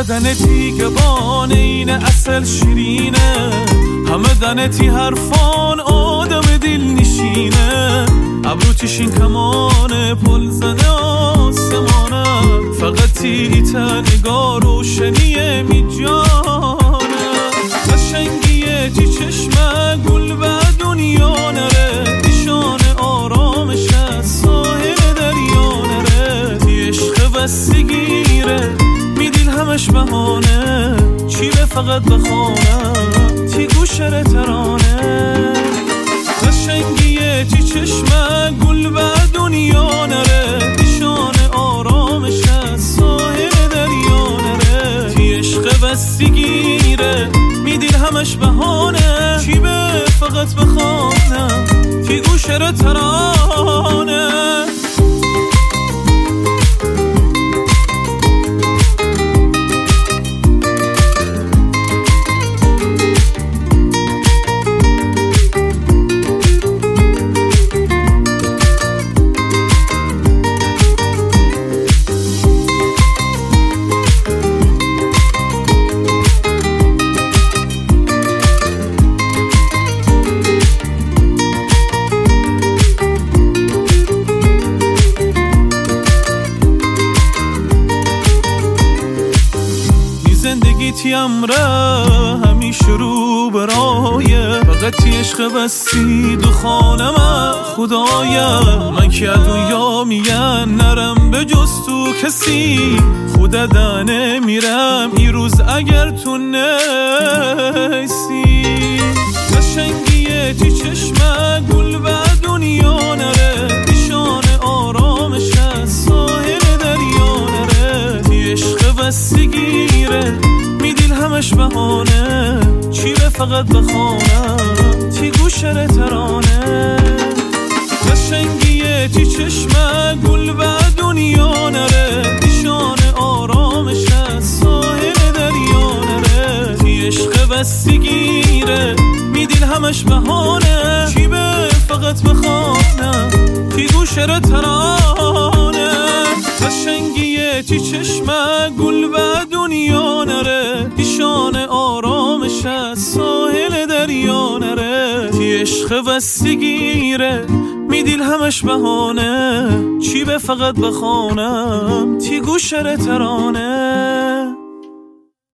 بدنتی که بانین اصل شیرینه، همه دنتی حرفان آدم دل نشینه. ابرو تیشین کمانه پل زده آسمانه، فقط تیتا نگاه روشنیه می جانه. قشنگیه تی چشمه گل و دنیا نره، نشان آرامش ساحل دریا نره. تی عشق بستگیره میدیل همش بهانه، چی به فقط بخوانم تی گوشر ترانه. قشنگیه تی چشمه گل و دنیا نره، نشان آرامش ساحل دریا نره. تی عشق بستگیره میدیل همش بهانه، چی به فقط بخوانم تی گوشر ترانه. زندگیتی امره همیشه رو برایه، فقط تی عشق بستید و خانم خدایه. من که دنیا میگن نرم به جز تو کسی، خود دنه میرم این روز اگر تو نیستی. قشنگیه تی چشمه گل و دنیا نره، نشان آرامش ساحل دریا نره. تی عشق بستگیره میدیل همش بهانه، چی به فقط بخوانم تی گوشر ترانه. قشنگیه تی چشمه گل و دنیا نره، نشان آرامش ساحل دریا نره. تی عشق بستگیره میدیل همش بهانه، چی به فقط بخوانم تی گوشر ترانه. قشنگیه تی چشمه گل و دنیا نره، نشان آرامش ساحل دریا نره. تی عشق بستگیره میدیل همش بهانه، چی به فقط بخوانم تی گوشر ترانه.